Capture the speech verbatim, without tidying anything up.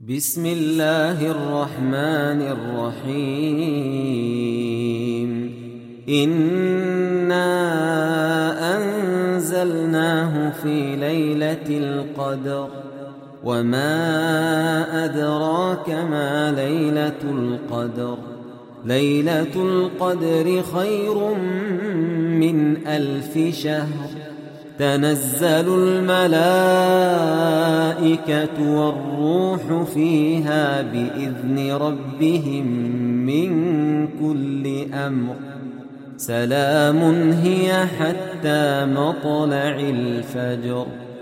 بسم الله الرحمن الرحيم إنا أنزلناه في ليلة القدر وما أدراك ما ليلة القدر ليلة القدر خير من ألف شهر تنزل الملائكة والروح فيها بإذن ربهم من كل أمر سلام هي حتى مطلع الفجر.